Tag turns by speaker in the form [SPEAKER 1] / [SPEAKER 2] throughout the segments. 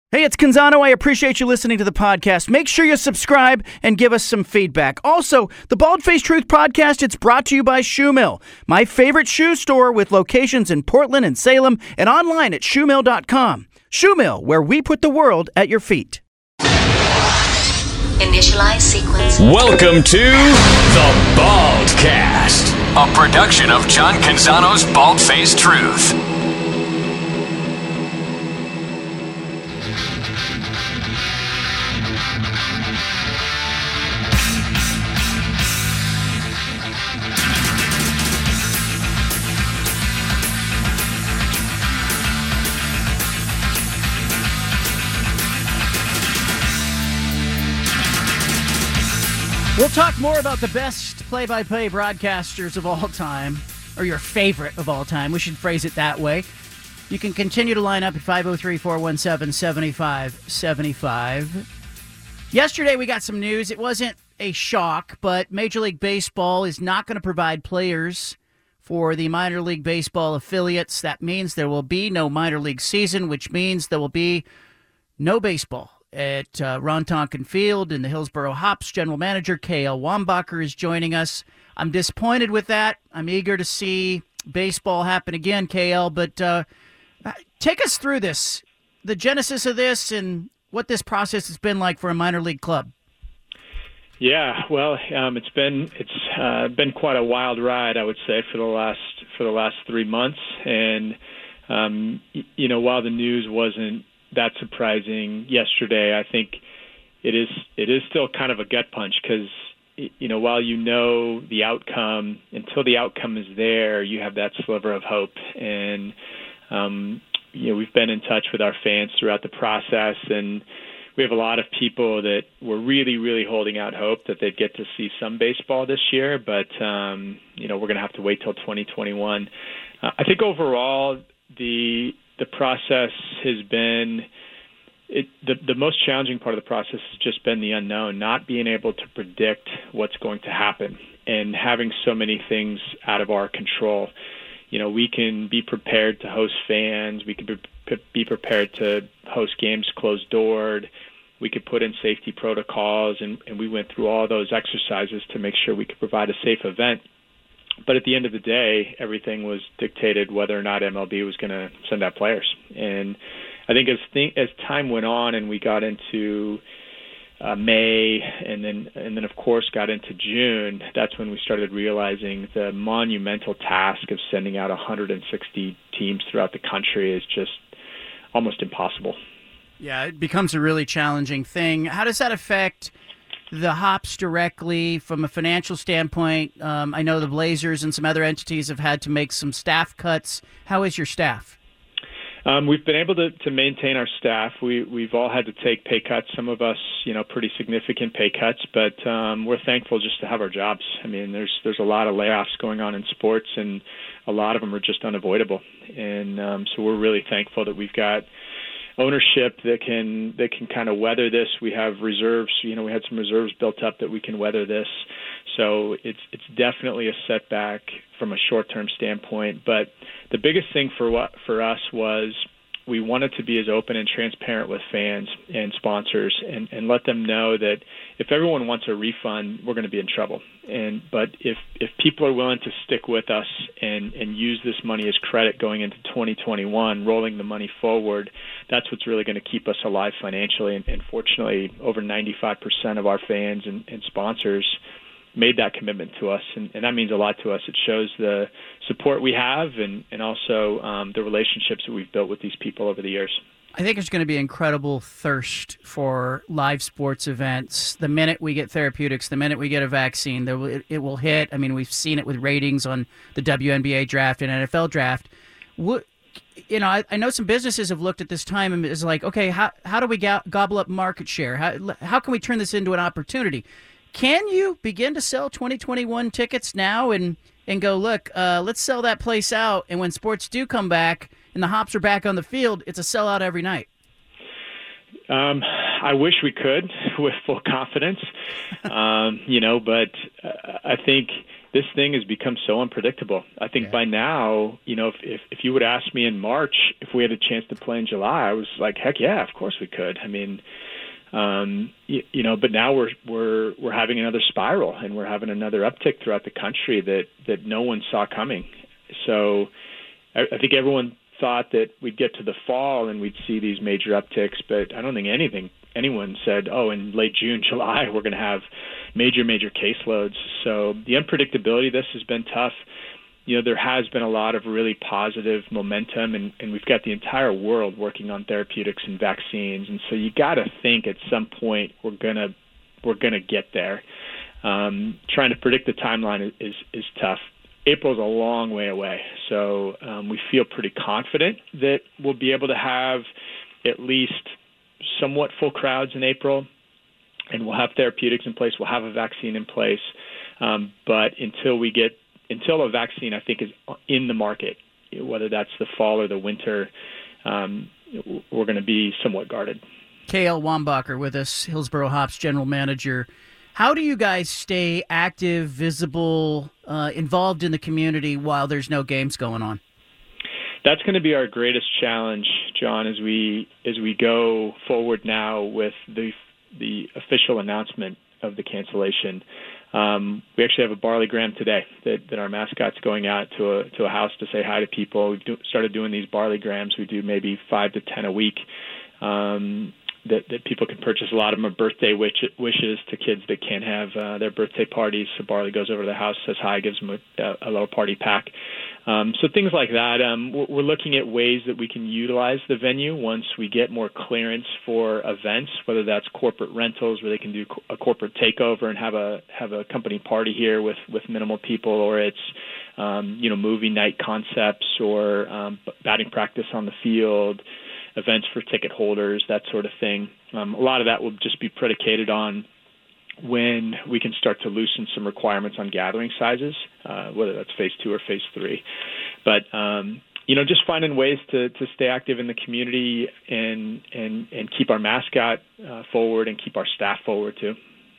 [SPEAKER 1] Hey, it's Canzano. I appreciate you listening to the podcast. Make sure you subscribe and give us some feedback. Also, the Bald Face Truth podcast, it's brought to you by Shoe Mill, my favorite shoe store with locations in Portland and Salem and online at shoemill.com. Shoe Mill, where we put the world at your feet.
[SPEAKER 2] Initialize sequence.
[SPEAKER 3] Welcome to the Baldcast, a production of John Canzano's Bald Face Truth.
[SPEAKER 1] We'll talk more about the best play-by-play broadcasters of all time, or your favorite of all time. We should phrase it that way. You can continue to line up at 503-417-7575. Yesterday we got some news. It wasn't a shock, but Major League Baseball is not going to provide players for the minor league baseball affiliates. That means there will be no minor league season, which means there will be no baseball at Ron Tonkin Field. And the Hillsboro Hops general manager, K.L. Wambacher, is joining us. I'm disappointed with that. I'm eager to see baseball happen again, K.L., but take us through this, the genesis of this, and what this process has been like for a minor league club.
[SPEAKER 4] Yeah, well, it's been quite a wild ride, I would say, for the last 3 months. And while the news wasn't that surprising yesterday, I think it is still kind of a gut punch because while the outcome, until the outcome is there, you have that sliver of hope. And we've been in touch with our fans throughout the process, and we have a lot of people that were really, really holding out hope that they'd get to see some baseball this year. But we're going to have to wait till 2021. I think overall the process has been the most challenging part of the process has just been the unknown, not being able to predict what's going to happen and having so many things out of our control. We can be prepared to host fans. We could be prepared to host games closed-doored. We could put in safety protocols, and we went through all those exercises to make sure we could provide a safe event. But at the end of the day, everything was dictated whether or not MLB was going to send out players. And I think as time went on and we got into May and then of course got into June, that's when we started realizing the monumental task of sending out 160 teams throughout the country is just almost impossible.
[SPEAKER 1] Yeah, it becomes a really challenging thing. How does that affect the Hops directly from a financial standpoint? I know the Blazers and some other entities have had to make some staff cuts. How is your staff?
[SPEAKER 4] We've been able to maintain our staff. We've all had to take pay cuts, some of us, pretty significant pay cuts, but we're thankful just to have our jobs. I mean, there's a lot of layoffs going on in sports, and a lot of them are just unavoidable. And so we're really thankful that we've got ownership that can kind of weather this. We have reserves. We had some reserves built up that we can weather this. So it's definitely a setback from a short-term standpoint. But the biggest thing for us was we wanted to be as open and transparent with fans and sponsors and let them know that if everyone wants a refund, we're going to be in trouble. But if people are willing to stick with us and use this money as credit going into 2021, rolling the money forward, that's what's really going to keep us alive financially. And fortunately, over 95% of our fans and sponsors made that commitment to us, and that means a lot to us. It shows the support we have and also the relationships that we've built with these people over the years.
[SPEAKER 1] I think there's going to be incredible thirst for live sports events. The minute we get therapeutics, the minute we get a vaccine, it will hit. I mean, we've seen it with ratings on the WNBA draft and NFL draft. I know some businesses have looked at this time and is like, okay, how do we gobble up market share? How can we turn this into an opportunity? Can you begin to sell 2021 tickets now and go, look, let's sell that place out, and when sports do come back and the Hops are back on the field, it's a sellout every night?
[SPEAKER 4] I wish we could with full confidence, but I think this thing has become so unpredictable. I think by now, if you would ask me in March if we had a chance to play in July, I was like, heck yeah, of course we could. I mean, but now we're having another spiral, and we're having another uptick throughout the country that no one saw coming. So I think everyone thought that we'd get to the fall and we'd see these major upticks, but I don't think anyone said, in late June, July, we're going to have major caseloads. So the unpredictability of this has been tough. There has been a lot of really positive momentum, and we've got the entire world working on therapeutics and vaccines. And so you got to think at some point we're gonna get there. Trying to predict the timeline is tough. April's a long way away, so we feel pretty confident that we'll be able to have at least somewhat full crowds in April, and we'll have therapeutics in place. We'll have a vaccine in place, but until a vaccine, I think, is in the market, whether that's the fall or the winter, we're going to be somewhat guarded.
[SPEAKER 1] K.L. Wambacher with us, Hillsboro Hops general manager. How do you guys stay active, visible, involved in the community while there's no games going on?
[SPEAKER 4] That's going to be our greatest challenge, John, as we go forward now with the official announcement of the cancellation. We actually have a barleygram today that our mascot's going out to a house to say hi to people. We've started doing these barleygrams. We do maybe 5 to 10 a week. That people can purchase. A lot of them are birthday wishes to kids that can't have their birthday parties. So Barley goes over to the house, says hi, gives them a little party pack. So things like that. We're looking at ways that we can utilize the venue once we get more clearance for events, whether that's corporate rentals where they can do a corporate takeover and have a company party here with minimal people, or it's movie night concepts or batting practice on the field, events for ticket holders, that sort of thing. A lot of that will just be predicated on when we can start to loosen some requirements on gathering sizes, whether that's phase 2 or phase 3. But, just finding ways to stay active in the community and keep our mascot forward and keep our staff forward too.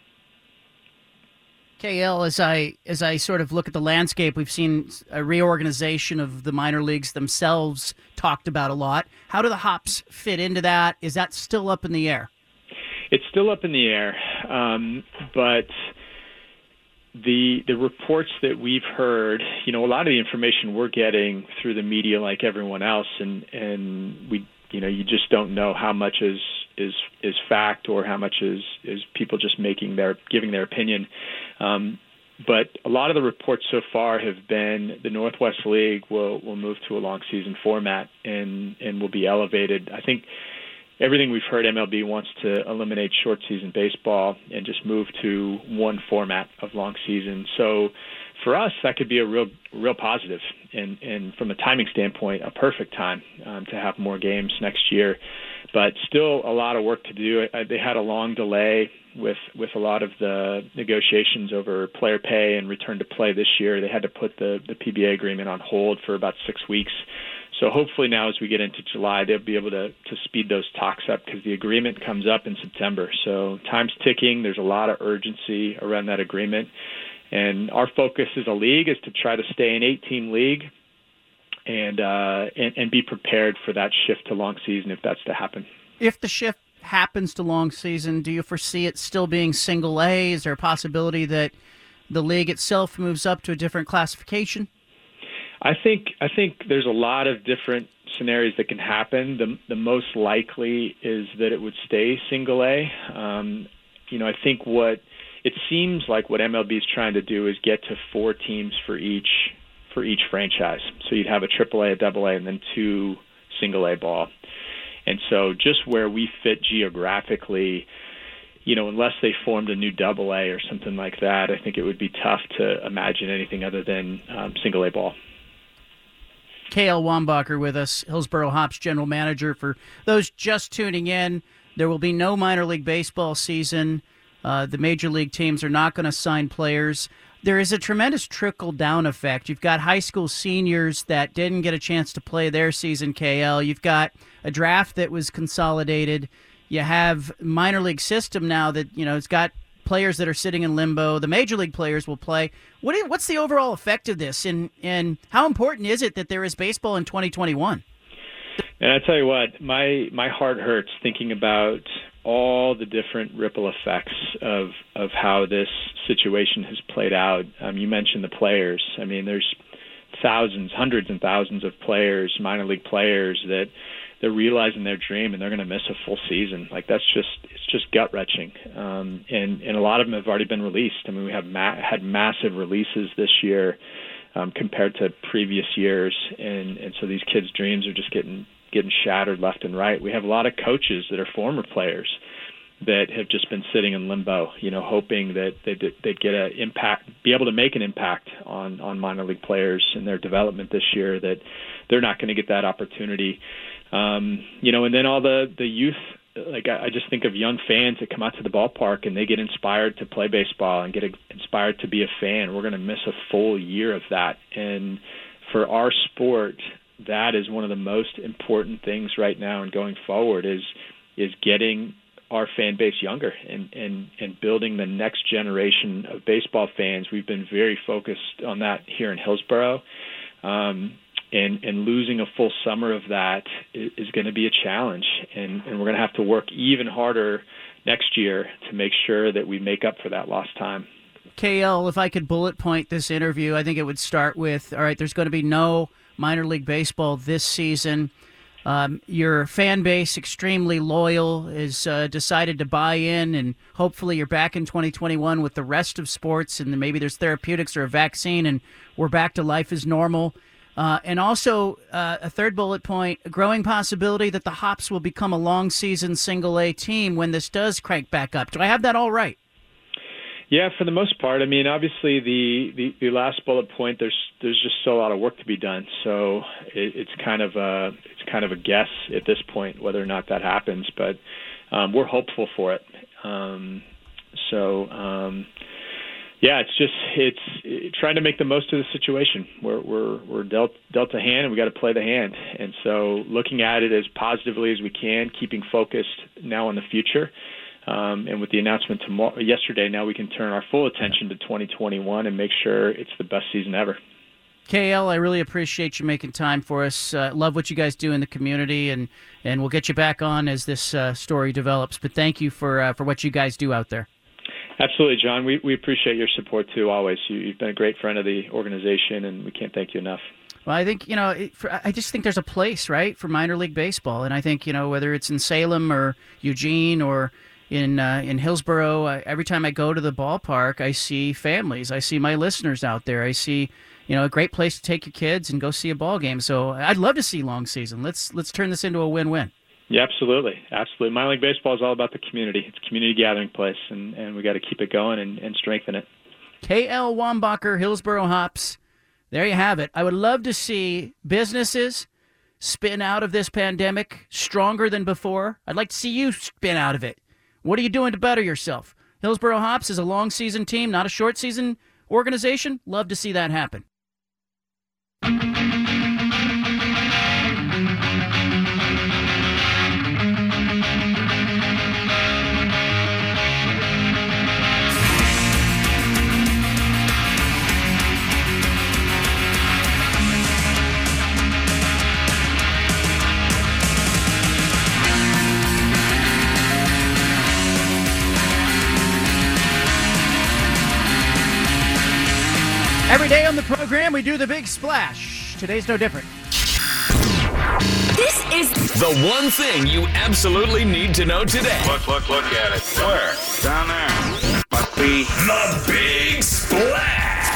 [SPEAKER 1] KL, as I sort of look at the landscape, we've seen a reorganization of the minor leagues themselves talked about a lot. How do the Hops fit into that? Is that still up in the air?
[SPEAKER 4] It's still up in the air, but the reports that we've heard, a lot of the information we're getting through the media, like everyone else, and we, you just don't know how much is fact or how much is people just giving their opinion. But a lot of the reports so far have been the Northwest League will move to a long season format and will be elevated. I think everything we've heard, MLB wants to eliminate short season baseball and just move to one format of long season. So for us, that could be a real positive, and from a timing standpoint, a perfect time to have more games next year. But still a lot of work to do. They had a long delay with a lot of the negotiations over player pay and return to play this year. They had to put the PBA agreement on hold for about 6 weeks. So hopefully now as we get into July, they'll be able to speed those talks up because the agreement comes up in September. So time's ticking. There's a lot of urgency around that agreement. And our focus as a league is to try to stay an 8-team league and be prepared for that shift to long season if that's to happen.
[SPEAKER 1] If the shift happens to long season, do you foresee it still being single A? Is there a possibility that the league itself moves up to a different classification?
[SPEAKER 4] I think there's a lot of different scenarios that can happen. The most likely is that it would stay single A. I think what it seems like what MLB is trying to do is get to 4 teams for each franchise. So you'd have a AAA, a AA, and then 2 single A ball. And so just where we fit geographically, unless they formed a new AA or something like that, I think it would be tough to imagine anything other than single A ball.
[SPEAKER 1] K.L. Wambacher with us, Hillsboro Hops general manager. For those just tuning in, there will be no minor league baseball season. The major league teams are not going to sign players. There is a tremendous trickle-down effect. You've got high school seniors that didn't get a chance to play their season, KL. You've got a draft that was consolidated. You have minor league system now that, it's got players that are sitting in limbo. The major league players will play. What's the overall effect of this, and how important is it that there is baseball in 2021?
[SPEAKER 4] And I tell you what, my heart hurts thinking about all the different ripple effects of how this situation has played out. You mentioned the players. I mean, there's thousands, hundreds and thousands of players, minor league players, that they're realizing their dream and they're going to miss a full season. Like, it's just gut wrenching. And a lot of them have already been released. I mean, we have had massive releases this year compared to previous years, and so these kids' dreams are just getting shattered left and right. We have a lot of coaches that are former players that have just been sitting in limbo, hoping that they'd get an impact, be able to make an impact on minor league players in their development this year, that they're not going to get that opportunity. And then all the youth, like I just think of young fans that come out to the ballpark and they get inspired to play baseball and get inspired to be a fan. We're going to miss a full year of that. And for our sport, that is one of the most important things right now and going forward is getting our fan base younger and building the next generation of baseball fans. We've been very focused on that here in Hillsborough. And losing a full summer of that is going to be a challenge. And we're going to have to work even harder next year to make sure that we make up for that lost time.
[SPEAKER 1] KL, if I could bullet point this interview, I think it would start with, all right, there's going to be no minor league baseball this season. Your fan base, extremely loyal, has decided to buy in, and hopefully you're back in 2021 with the rest of sports, and then maybe there's therapeutics or a vaccine, and we're back to life as normal. And also, a third bullet point, a growing possibility that the Hops will become a long-season single-A team when this does crank back up. Do I have that all right?
[SPEAKER 4] Yeah, for the most part. I mean, obviously, the last bullet point, there's just still a lot of work to be done. So it's kind of a guess at this point whether or not that happens. But we're hopeful for it. Yeah, it's trying to make the most of the situation. We're dealt a hand, and we got to play the hand. And so looking at it as positively as we can, keeping focused now on the future. And with the announcement yesterday, now we can turn our full attention to 2021 and make sure it's the best season ever.
[SPEAKER 1] KL, I really appreciate you making time for us. Love what you guys do in the community, and we'll get you back on as this story develops. But thank you for what you guys do out there.
[SPEAKER 4] Absolutely, John. We appreciate your support, too, always. You've been a great friend of the organization, and we can't thank you enough.
[SPEAKER 1] Well, I think, I just think there's a place, right, for minor league baseball. And I think, whether it's in Salem or Eugene or in Hillsborough, every time I go to the ballpark, I see families. I see my listeners out there. I see, a great place to take your kids and go see a ball game. So I'd love to see long season. Let's turn this into a win-win.
[SPEAKER 4] Yeah, absolutely. Minor league baseball is all about the community. It's a community gathering place, and we got to keep it going and strengthen it.
[SPEAKER 1] KL Wambacher, Hillsborough Hops. There you have it. I would love to see businesses spin out of this pandemic stronger than before. I'd like to see you spin out of it. What are you doing to better yourself? Hillsborough Hops is a long season team, not a short season organization. Love to see that happen. Every day on the program, we do the big splash. Today's no different.
[SPEAKER 3] This is the one thing you absolutely need to know today.
[SPEAKER 2] Look at it. Where? Down there. Must be
[SPEAKER 3] the Big Splash.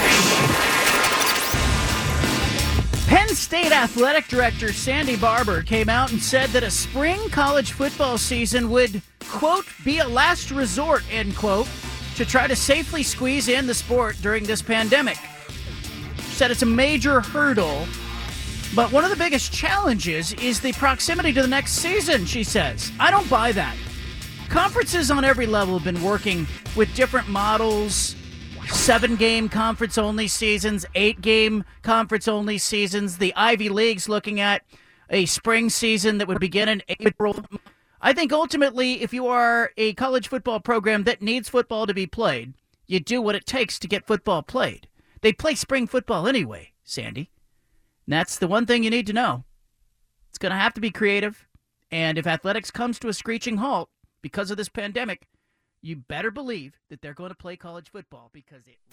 [SPEAKER 1] Penn State Athletic Director Sandy Barber came out and said that a spring college football season would, quote, be a last resort, end quote, to try to safely squeeze in the sport during this pandemic. Said it's a major hurdle, but one of the biggest challenges is the proximity to the next season, she says. I don't buy that. Conferences on every level have been working with different models, 7-game conference-only seasons, 8-game conference-only seasons. The Ivy League's looking at a spring season that would begin in April. I think ultimately, if you are a college football program that needs football to be played, you do what it takes to get football played. They play spring football anyway, Sandy. And that's the one thing you need to know. It's going to have to be creative. And if athletics comes to a screeching halt because of this pandemic, you better believe that they're going to play college football because it...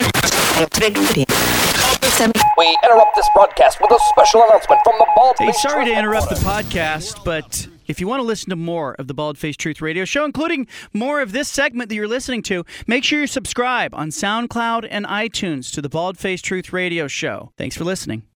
[SPEAKER 5] We interrupt this broadcast with a special announcement from the Bald
[SPEAKER 1] Hey,
[SPEAKER 5] Face
[SPEAKER 1] sorry to
[SPEAKER 5] Truth
[SPEAKER 1] interrupt the
[SPEAKER 5] Headquarters.
[SPEAKER 1] podcast, but if you want to listen to more of the Bald Face Truth Radio Show, including more of this segment that you're listening to, make sure you subscribe on SoundCloud and iTunes to the Bald Face Truth Radio Show. Thanks for listening.